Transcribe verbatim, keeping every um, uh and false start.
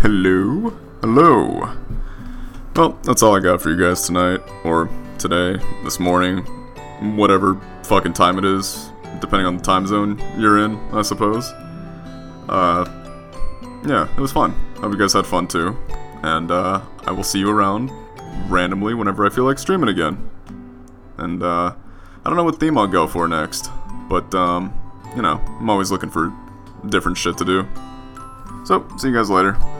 Hello? Hello. Well, that's all I got for you guys tonight, or today, this morning, whatever fucking time it is, depending on the time zone you're in, I suppose. Uh, yeah, it was fun. Hope you guys had fun too. And, uh, I will see you around randomly whenever I feel like streaming again. And, uh, I don't know what theme I'll go for next, but, um, you know, I'm always looking for different shit to do. So, see you guys later.